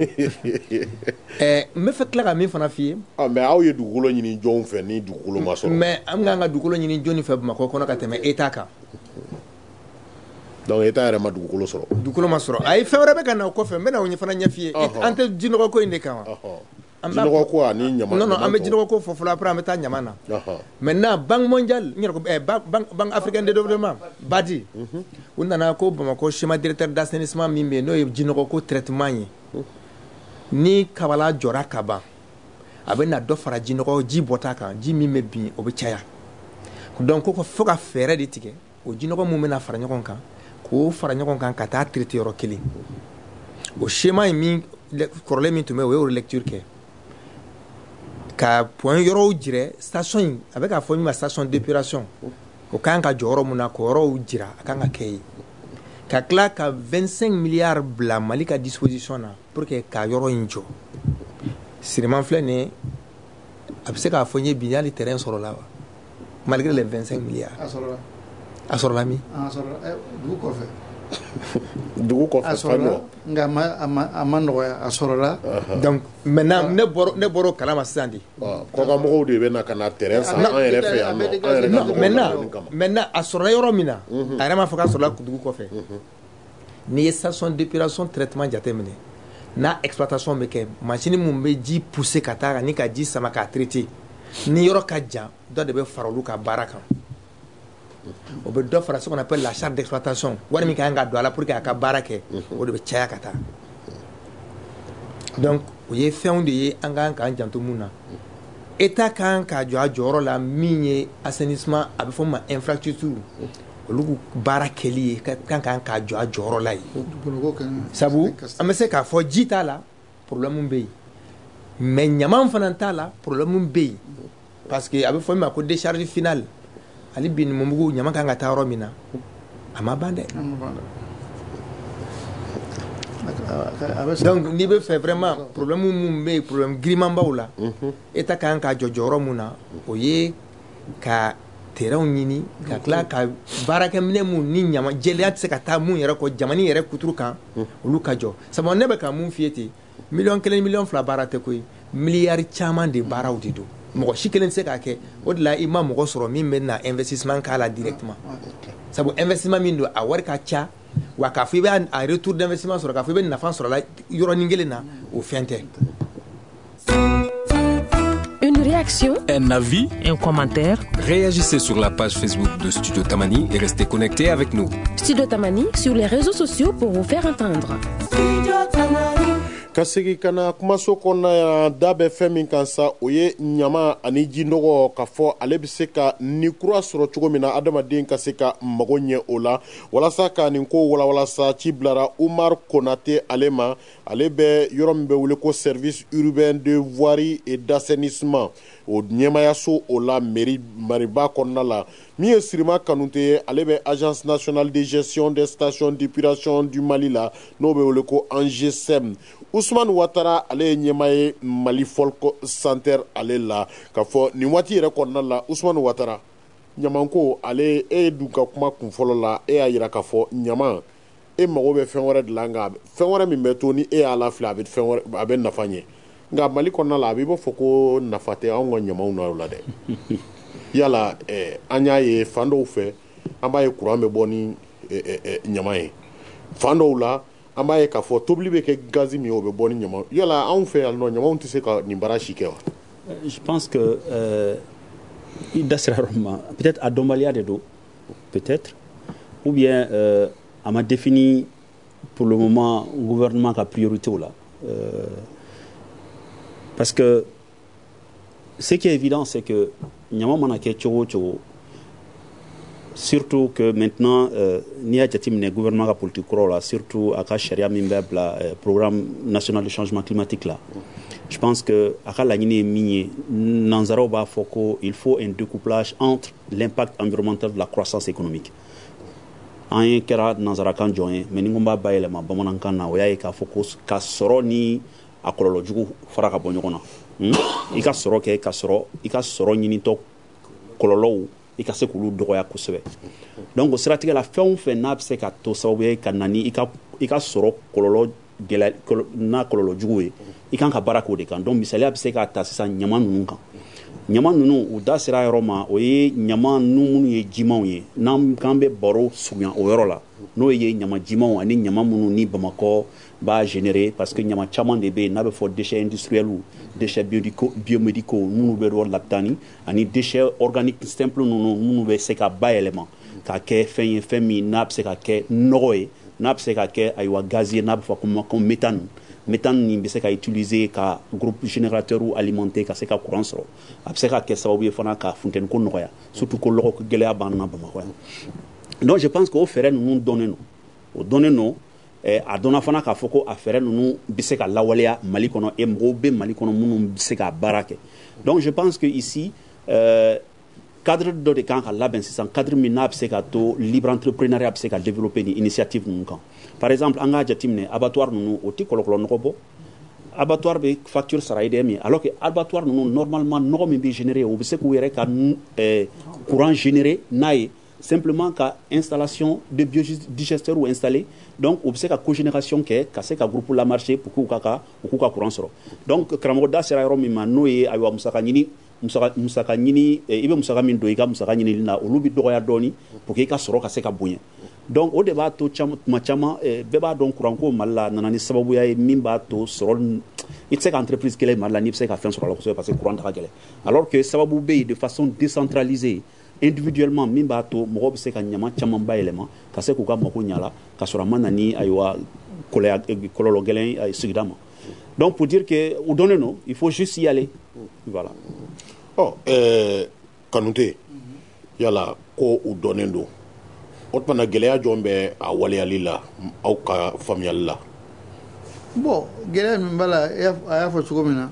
n bɛ fɛ tila ka min fana f'i ye mais aw ye dugukolo ɲini jɔnw fɛ ni dugukolo ma sɔrɔ mais an bɛ ka dugukolo ɲini jɔnni fɛ Bamakɔ kɔnɔ ka tɛmɛ État kan donc État yɛrɛ ma dugukolo sɔrɔ dugukolo ma sɔrɔ a ye fɛn wɛrɛ bɛ ka na o kɔfɛ n bɛ na o fana ɲɛf'i ye an tɛ jinɔgɔ ko in de kan wa jinɔgɔ ko ani ɲama non an bɛ jinɔgɔ ko fɔ fɔlɔ après an bɛ taa ɲama na maintenant Banque mondiale n yɛrɛ ko Banque africaine de développement BAD u nana ko Bamakɔ schéma directeur d'assainissement min bɛ yen n'o ye jinɔgɔ ko traitement ye ni kabala jɔra ka ban a bɛ na dɔ fara jinɔgɔ ji bɔta kan ji min bɛ bin o bɛ caya donc ko fo ka fɛɛrɛ de tigɛ o jinɔgɔ min bɛ na fara ɲɔgɔn kan k'o fara ɲɔgɔn kan ka taa traiter yɔrɔ kelen o schéma in min kɔrɔlen min tun bɛ o ye o lecture kɛ ka point yɔrɔw jira station in a bɛ k'a fɔ min ma station d'épuration o kan ka jɔ yɔrɔ mun na k'o yɔrɔw jira a kan ka kɛ yen ka tila ka 25 milliards bila Mali ka disposition na pour que ka yɔrɔ in jɔ Siriman filɛ nin ye a bɛ se k'a fɔ n ye bi hali terrain sɔrɔ la wa malgré les 25 milliards a sɔrɔla min dugu kɔfɛ dugu kɔfɛ faɲɔ nka a ma nɔgɔya a sɔrɔla donc maintenant ne bɔra kalama sisan de kɔkanmɔgɔw de bɛ na ka na terrain san an yɛrɛ fɛ yan nɔ maintenant a sɔrɔla yɔrɔ min na a yɛrɛ m'a fɔ k'a sɔrɔla dugu kɔfɛ n'i ye station d'épuration traitement jateminɛ n'a exploitation bɛ kɛ machine mun bɛ ji pousser ka taa ni ka ji sama k'a traiter ni yɔrɔ ka jan dɔ de bɛ fara olu ka baara kan o bɛ dɔ fara ce qu'on appelle la charge d'exploitation wari min ka kan ka don a la pour que a ka baara kɛ o de bɛ caya ka taa donc o ye fɛnw de ye an kan k'an janto mun na État kan ka jɔ a jɔyɔrɔ la min ye assainissement a bɛ fɔ ma infrastructure olu baara kɛli ye kan ka jɔ a jɔyɔrɔ la ye sabu an bɛ se k'a fɔ ji t'a la problème bɛ yen mais ɲaman fana t'a la problème bɛ yen parce que a bɛ fɔ min ma ko décharge finale ali bi Numubugu ɲaman kan ka taa yɔrɔ min na a ma ban dɛ donc n'i bɛ fɛ vraiment problème mun bɛ yen problème giriman baw la État kan ka jɔ jɔyɔrɔ mun na o ye ka terrainw ɲini ka tila ka baarakɛminɛ mun ni ɲama jɛlenya tɛ se ka taa mun yɛrɛ kɔ jamana yɛrɛ kuturu kan olu ka jɔ sabu ne bɛ ka mun f'i ye ten 1,1 1,2 baara tɛ koyi miliyari caman de baaraw de don mɔgɔ si kelen tɛ se k'a kɛ o de la i ma mɔgɔ sɔrɔ min bɛ na investissement k'a la directement sabu investissement min don a wari ka ca wa k'a fɔ i bɛ a retour d'investissement sɔrɔ k'a fɔ i bɛ nafa sɔrɔ la yɔrɔnin kelen na o fɛn tɛ. Une réaction, un avis, un commentaire. Réagissez sur la page Facebook de Studio Tamani et restez connectés avec nous. Studio Tamani sur les réseaux sociaux pour vous faire entendre. ka segi kana kumaso kɔnɔna ya da bɛ fɛn min kan sa o ye ɲama ani ji nɔgɔ ka fɔ ale bɛ se ka ni kura sɔrɔ cogo min na adamaden ka se ka mago ɲɛ o la walasa ka nin ko walawalasa ci bilara Umar Konate ale ma ale bɛ yɔrɔ min bɛ wele ko service urbain de voirie et d'assainissement o ɲɛmayaso o la mariba kɔnɔna la min ye Sirima Kanute ye ale bɛ agence nationale de gestion des stations d'épuration du Mali la n'o bɛ wele ko ANGSM. Ousmane Ouattara ale ye ɲɛma ye Mali folk center ale la ka fɔ nin waati yɛrɛ kɔnɔna la Ousmane Ouattara ɲamanko ale e dun ka kuma kunfɔlɔ la e y'a yira ka fɔ ɲama e mago bɛ fɛn wɛrɛ dilan nka fɛn wɛrɛ min bɛ to ni e y'a lafili a bɛ nafa ɲɛ nka Mali kɔnɔna la a bɛ fɔ ko nafa tɛ anw ka ɲamaw na o la dɛ yala an y'a ye fan dɔw fɛ an b'a ye courant bɛ bɔ ni ɲama ye fan dɔw la an b'a ye k'a fɔ tobili bɛ kɛ gazi min ye o bɛ bɔ ni ɲama yala anw fɛ yan nɔ ɲamaw tɛ se ka nin baara si kɛ wa. Je pense que i da sera yɔrɔ ma peut-être a dɔnbaliya de don peut-être ou bien a ma défini pour le moment gouvernement ka priorité o la parce que ce qui est évident c'est que ɲama mana kɛ cogo o cogo surtout que maintenant n'i y'a jateminɛ gouvernement ka politique kɔrɔ la surtout a ka sariya min bɛ bila programme national de changement climatique la je pense que a ka laɲini ye min ye nanzaraw b'a fɔ ko il faut un découplage entre l'impact environnemental de la croissance économique an ye kɛra nanzarakan jɔn ye mais ni ko n b'a bayɛlɛma bamanankan na o y'a ye k'a fɔ ko ka sɔrɔ ni a kɔlɔlɔ jugu fara ka bɔ ɲɔgɔn na i ka sɔrɔ kɛ ka sɔrɔ i ka sɔrɔ ɲinitɔ kɔlɔlɔw i ka se k'olu dɔgɔya kosɛbɛ donc o siratigɛ la fɛn o fɛn n'a bɛ se ka to sababu ye ka na ni i ka sɔrɔ kɔlɔlɔ n'a kɔlɔlɔ jugu ye i kan ka baara k'o de kan donc misaliya bɛ se ka ta sisan ɲama ninnu kan ɲama ninnu u da sera yɔrɔ ma o ye ɲama minnu ye jimanw ye n'an bɛ baro surunya o yɔrɔ la n'o ye ɲama jimanw ani ɲama minnu ni Bamakɔ b'a générer parce que ɲama caman de bɛ yen n'a bɛ fɔ déchets industriels déchets biomédicaux minnu bɛ yɔrɔ labitani ani déchets organiques simples minnu bɛ se ka bayɛlɛma ka kɛ fɛn ye fɛn min n'a bɛ se ka kɛ nɔgɔ ye n'a bɛ se ka kɛ ayiwa gaz ye n'a bɛ fɔ ko méthane nin bɛ se ka utiliser ka groupe générateur alimenter ka se ka courant sɔrɔ a bɛ se ka kɛ sababu ye fana ka funtɛni ko nɔgɔya surtout ko lɔgɔ gɛlɛya b'an na Bamakɔ yan donc je pense que o fɛɛrɛ ninnu dɔnnen don a dɔnna fana k'a fɔ ko a fɛɛrɛ ninnu bɛ se ka lawaleya Mali kɔnɔ et mɔgɔw bɛ Mali kɔnɔ minnu bɛ se ka baara kɛ donc je pense que ici cadre dɔ de kan ka labɛn sisan cadre min n'a bɛ se ka to libre entrepreneuriat bɛ se ka développer ni initiative ninnu kan par exemple an k'a jateminɛ abattoir ninnu o tɛ kɔlɔlɔ nɔgɔ bɔ abattoir bɛ facture sara IDM ye alors que abattoir ninnu normalement nɔgɔ min bɛ générer o bɛ se k'u yɛrɛ ka courant générer n'a ye simplement ka installation de biodigesteur ou installé donc o bɛ se ka cogénération kɛ ka se ka groupe la marcher pour k'u ka courant sɔrɔ donc karamɔgɔ da sera yɔrɔ min ma n'o ye ayiwa musaka ɲini i bɛ musaka min don i ka musaka ɲinili la olu bɛ dɔgɔya dɔɔni pour que i ka sɔrɔ ka se ka bonya donc o de b'a to tuma caman bɛɛ b'a dɔn courant ko Mali la nana ni sababuya ye min b'a to sɔrɔ i tɛ se ka entreprise kelen Mali la n'i bɛ se ka fɛn sɔrɔ a la kosɛbɛ parce que courant ka gɛlɛn alors que sababu bɛ yen de façon décentralisée individuellement min b'a to mɔgɔw bɛ se ka ɲama caman bayɛlɛma ka se k'u ka mako ɲa la ka sɔrɔ a ma na ni ayiwa kɔlɔlɔ gɛlɛn sigida ma donc pour dire que u dɔnnen don il faut juste y aller voilà. Kanute yala ko u dɔnnen don o tuma gɛlɛya jɔn bɛ a waleyali la aw ka faamuyali la. Bon gɛlɛya min b'a la a y'a fɔ cogo min na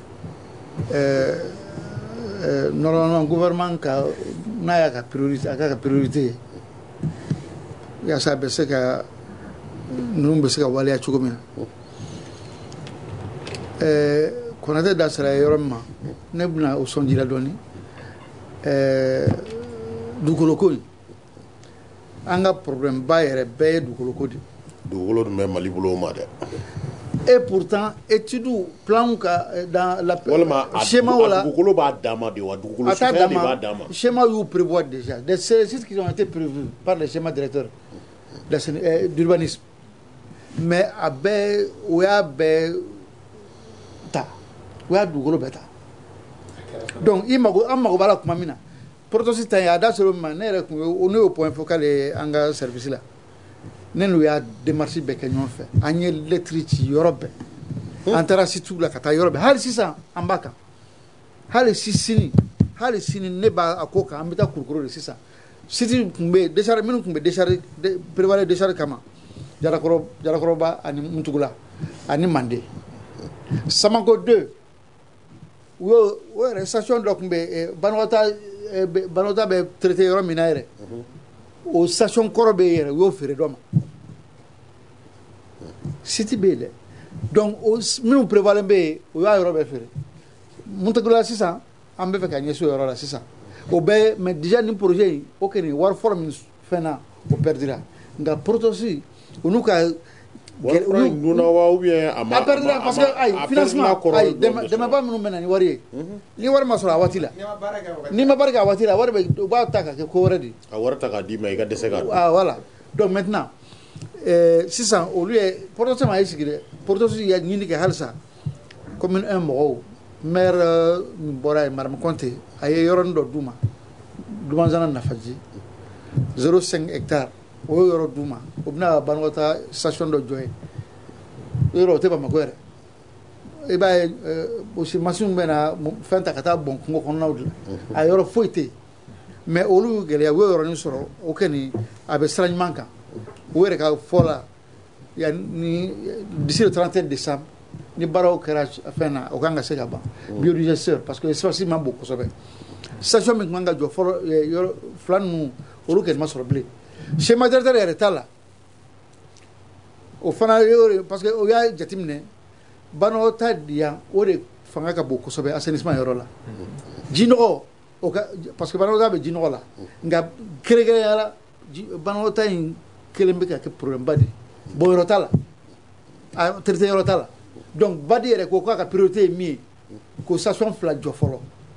normalement gouvernement ka n'a y'a ka priorité a k'a ka priorité ye yaasa a bɛ se ka ninnu bɛ se ka waleya cogo min na Konate da sera yɔrɔ min ma ne bɛna o sɔn jira dɔɔni dugukolo ko in an ka problème ba yɛrɛ bɛɛ ye dugukolo ko de dugukolo dun bɛ Mali bolo ma dɛ. Et pourtant, études plan dans la schéma voilà. Dugukolo b'a dama de wa dugukolo sufɛ de b'a dama. Schéma you prévoit déjà des services qui ont été prévus par le schéma directeur d'urbanisme. Mais a bɛɛ o y'a bɛɛ ta o y'a dugukolo bɛɛ ta. Donc an mago b'a la tuma min na prototype ta ye a da sera o ma ne yɛrɛ tun ye ne y'o point focal ye an ka service la. Ne n'u y'a démarche bɛɛ kɛ ɲɔgɔn fɛ an ye lettre ci yɔrɔ bɛɛ an taara site la ka taa yɔrɔ bɛɛ hali sisan an b'a kan hali sini ne b'a ko kan an bɛ taa Kulukoro de sisan site tun bɛ décharge minnu tun bɛ décharge prévalé décharge kama Jalakɔrɔba ani Mutugula ani Mande Samako 2 o yɛrɛ station dɔ tun bɛ Banota bɛ traité yɔrɔ min na yɛrɛ o station kɔrɔ bɛ yɛrɛ u y'o feere dɔ ma site bɛ yen dɛ donc minnu prévalen bɛ yen o y'a yɔrɔ bɛɛ feere Mutugula sisan an bɛ fɛ ka ɲɛsin o yɔrɔ la sisan o bɛɛ mais déjà nin projet in o kɔni wari fɔlɔ min fɛn na o perdira nka prototype o n'u ka a perdira parce que ayi financement ayi dɛmɛba minnu bɛ na ni wari ye ni wari ma sɔrɔ a waati la n'i ma baara kɛ a waati la wari bɛ u b'a ta ka kɛ ko wɛrɛ de a wari ta k'a d'i ma i ka dɛsɛ ka voilà donc maintenant sisan olu ye prototype ma ye sigi dɛ prototype ye ɲini kɛ halisa commune 1 mɔgɔw maire min bɔra yen Madame Conte a ye yɔrɔnin dɔ d'u ma Dumanzana Nafaji 0,5 hectares o ye yɔrɔ d'u ma o bɛna Banakɔta station dɔ jɔ yen yɔrɔ o tɛ Bamako yɛrɛ i b'a ye aussi machine bɛ na fɛn ta ka taa bɔn kungo kɔnɔnaw de la a yɔrɔ foyi tɛ yen mais olu gɛlɛya u ye yɔrɔnin sɔrɔ o kɔni a bɛ sira ɲuman kan u yɛrɛ ka fɔ la ni d'ici le 31 décembre ni baaraw kɛra fɛn na o kan ka se ka ban biodigesteur parce que espace ma bon kosɛbɛ station min kan ka jɔ fɔlɔ yɔrɔ fila ninnu olu kɛni ma sɔrɔ bilen schéma directeur yɛrɛ t'a la o fana parce que o y'a jateminɛ Banakɔta yan o de fanga ka bon kosɛbɛ assainissement yɔrɔ la jinɔgɔ o ka parce que Banakɔta bɛ jinɔgɔ la nka kɛrɛnkɛrɛnnenya la Banakɔta in kelen bɛ ka kɛ problème ba de bon yɔrɔ t'a la a traité yɔrɔ t'a la donc Badi yɛrɛ ko k'a ka priorité ye min ye ko station fila jɔ fɔlɔ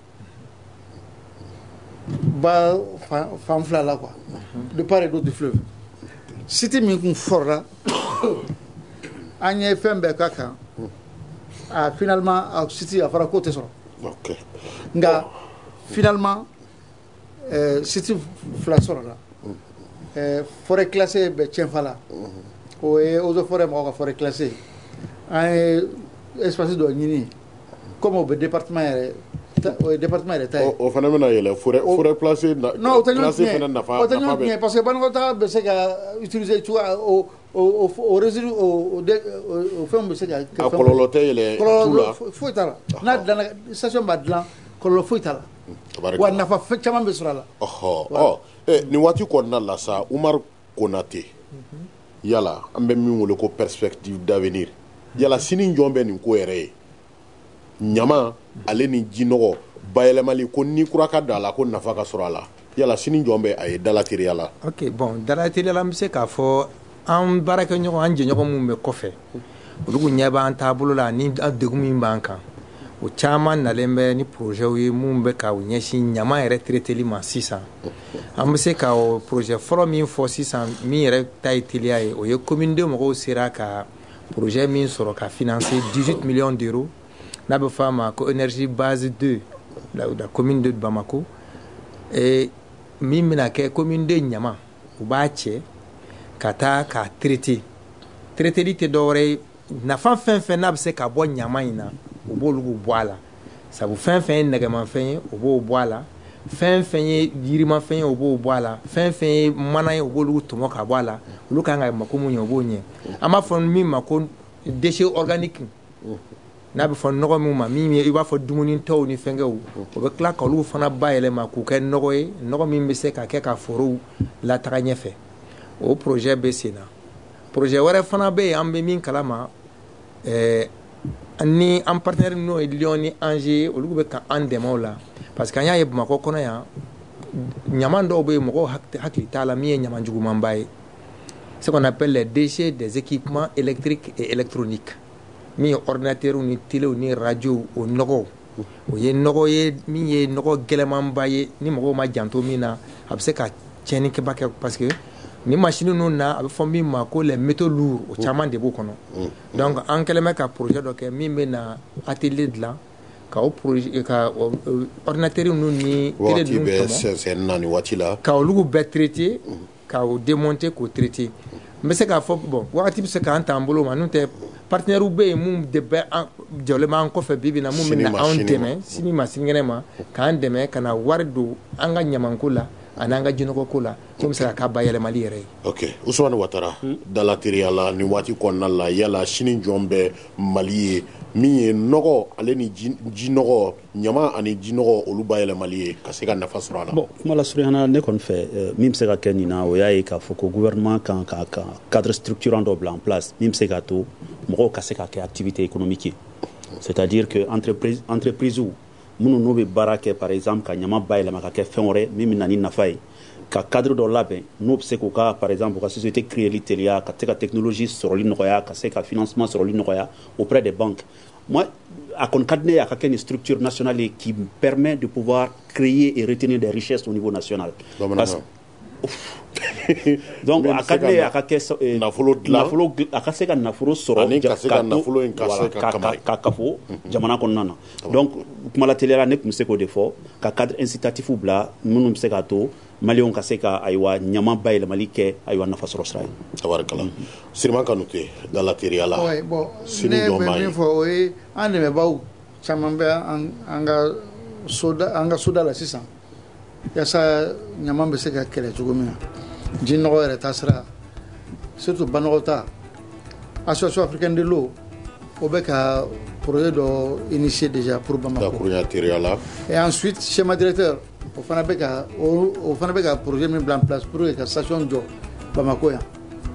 ba fan fila la quoi de part et d'autre du fleuve site min kun fɔrɔla an ye fɛn bɛɛ k'a kan finalement a site a fɔra k'o tɛ sɔrɔ nka finalement site fila sɔrɔla forêt classée bɛ Tienfa la o ye eaux et forêts mɔgɔw ka forêt classée an ye espace dɔ ɲini comme o bɛ département yɛrɛ o ye département yɛrɛ ta ye o fana bɛna yɛlɛ forêt classée non o tɛ ɲɔgɔn tiɲɛ parce que Banakɔta bɛ se ka utiliser cogoya o résidu o fɛnw bɛ se ka kɛ a kɔlɔlɔ tɛ yɛlɛ tu la foyi t'a la n'a dilanna station b'a dilan kɔlɔlɔ foyi t'a la wa nafa caman bɛ sɔrɔ a la nin waati kɔnɔna la sa Umaru Konate yala an bɛ min wele ko perspective d'avenir yala sini jɔn bɛ nin ko yɛrɛ ye ɲama ale ni jinɔgɔ bayɛlɛmali ko ni kura ka don a la ko nafa ka sɔrɔ a la yala sini jɔn bɛ a ye dalateriya la. Ok, bon dalateriya la n bɛ se k'a fɔ an baarakɛɲɔgɔn an jɛɲɔgɔn minnu bɛ kɔfɛ olu ɲɛ b'an taabolo la ni degun min b'an kan o caman nalen bɛ ni projets ye minnu bɛ ka ɲɛsin ɲama yɛrɛ traiteli ma sisan an bɛ se ka o projet fɔlɔ min fɔ sisan min yɛrɛ ta ye teliya ye o ye commune de mɔgɔw sera ka projet min sɔrɔ ka financer 18 millions d'euros n'a bɛ fɔ a ma ko énergie base 2 la commune de Bamako et min bɛna kɛ commune de ɲama u b'a cɛ ka taa k'a traiter traiteli tɛ dɔwɛrɛ ye nafa fɛn fɛn n'a bɛ se ka bɔ ɲama in na u b'olu bɔ a la sabu fɛn fɛn ye nɛgɛmafɛn ye u b'o bɔ a la fɛn fɛn ye yirimafɛn ye u b'o bɔ a la fɛn fɛn ye mana ye u b'olu tɔmɔ ka bɔ a la olu kan ka mako mun ɲɛ u b'o ɲɛ an b'a fɔ min ma ko déchets organiques n'a bɛ fɔ nɔgɔ min ma min ye i b'a fɔ dumuni tɔw ni fɛnkɛw o bɛ tila ka olu fana bayɛlɛma k'u kɛ nɔgɔ ye nɔgɔ min bɛ se ka kɛ ka forow lataga ɲɛfɛ o projet bɛ sen na projet wɛrɛ fana bɛ yen an bɛ min kalama ni an partenaire n'o ye Lyon ni Angers olu bɛ ka an dɛmɛ o la parce que an y'a ye Bamakɔ kɔnɔ yan ɲaman dɔw bɛ yen mɔgɔw hakili t'a la min ye ɲaman jugumanba ye ce qu'on appelle les déchets des équipements électriques et électroniques min ye ordinateur ni téléw ni radio o nɔgɔ o ye nɔgɔ ye min ye nɔgɔ gɛlɛmanba ye ni mɔgɔw ma janto min na a bɛ se ka tiɲɛnikɛba kɛ parce que ni machine ninnu na a bɛ fɔ min ma ko les métaux lourds o caman de b'o kɔnɔ donc an kɛlen bɛ ka projet dɔ kɛ min bɛ na atelier dilan ka o projet ka ordinateur ninnu ni télé ninnu tɔmɔ waati la ka olu bɛɛ traiter ka o démonter k'o traiter n bɛ se k'a fɔ bon wagati bɛ se k'an t'an bolo ma n'o tɛ partenaires bɛ yen mun de bɛ jɔlen b'an kɔfɛ bi na mun bɛ na anw dɛmɛ sini ma sinikɛnɛ ma k'an dɛmɛ ka na wari don an ka ɲamanko la ani an ka jinɔgɔko la ko bɛ se ka k'a bayɛlɛmali yɛrɛ ye. ok Usumani Watara dalateriya la nin waati kɔnɔna la yala sini jɔn bɛ Mali ye min ye nɔgɔ ale ni jinɔgɔ ɲama ani jinɔgɔ olu bayɛlɛmali ye ka se ka nafa sɔrɔ a la. bon kuma la surunyana ne kɔni fɛ min bɛ se ka kɛ nin na o y'a ye k'a fɔ ko gouvernement kan ka cadre structurant dɔ bila en place min bɛ se k'a to mɔgɔw ka se ka kɛ activité économique ye c'est-à-dire que entreprise minnu n'u bɛ baara kɛ par exemple ka ɲama bayɛlɛma ka kɛ fɛn wɛrɛ min bɛ na ni nafa ye ka cadre dɔ labɛn n'u bɛ se k'u ka par exemple ka société créeli teliya ka se ka technologie sɔrɔli nɔgɔya ka se ka financement sɔrɔli nɔgɔya auprès des banques. Moi, à Concadne, à une structure nationale qui permet de pouvoir créer et retenir des richesses au niveau national. Donc, à Cadne, à se ka nafolo sɔrɔ ka kafo jamana kɔnɔna na. Donc, kuma la teliya ne tun bɛ se k'o de fɔ ka cadre incitatif bila minnu bɛ se k'a to Maliens ka se ka ayiwa ɲama bayɛlɛmali kɛ ayiwa nafa sɔrɔ sira ye. Tabarikala. Siriman Kanute dalateriya la. Oui, bon, ne bɛ min fɔ o ye an dɛmɛbaaw caman bɛ an ka soda la sisan yaasa ɲama bɛ se ka kɛlɛ cogo min na jinɔgɔ yɛrɛ ta sira surtout banɔgɔ ta association africaine de l'eau o bɛ ka projet dɔ initier déjà pour Bamako. Et ensuite schéma directeur o fana bɛ ka projet min bila en place pour que ka station jɔ Bamako yan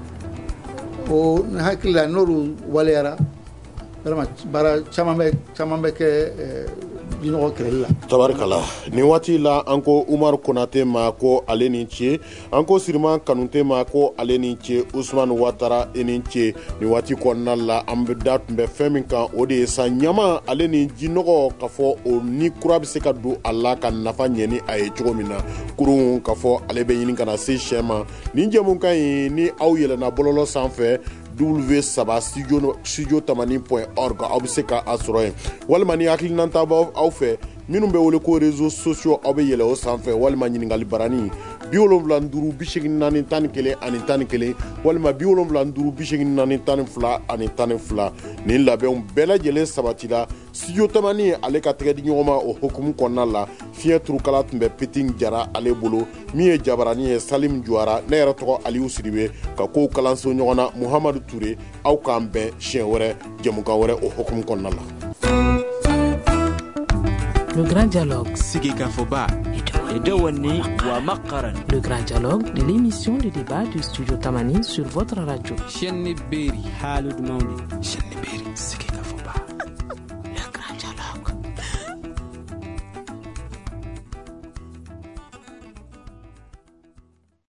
o ne hakili la n'olu waleyara vraiment baara caman bɛ kɛ jinɔgɔ kɛlɛli la. Tabarikala. Nin waati la an ko Umar Konate ma ko ale ni ce, an ko Siriman Kanute ma ko ale ni ce, Usumani Watara e ni ce. Nin waati kɔnɔna la an bɛ da tun bɛ fɛn min kan o de ye sa ɲama ale ni jinɔgɔ ka fɔ o ni kura bɛ se ka don a la ka nafa ɲɛ ni a ye cogo min na kurun ka fɔ ale bɛ ɲini ka na se sɛ ma. Nin jɛmukan in ni aw yɛlɛnna bɔlɔlɔ sanfɛ w7studiotamani.org aw bɛ se ka a sɔrɔ yen walima ni hakilinata b'aw fɛ minnu bɛ wele ko réseaux sociaux aw bɛ yɛlɛ o sanfɛ walima ɲininkali barani 75 84 11 ani 11 walima 75 84 12 ani 12 nin labɛnw bɛɛ lajɛlen sabatila studio tamani ale ka tɛgɛ di ɲɔgɔn ma o hukumu kɔnɔna la fiɲɛ turukala tun bɛ Pitin Jara ale bolo min ye jabarani ye Salim Juara ne yɛrɛ tɔgɔ Aliyu Sidibe ka kow kalanso ɲɔgɔn na Muhamadu Ture aw k'an bɛn siɲɛ wɛrɛ jɛmukan wɛrɛ o hukumu kɔnɔna la. Le grand dialogue. Le grand dialogue de l'émission de débat du studio Tamani sur votre radio.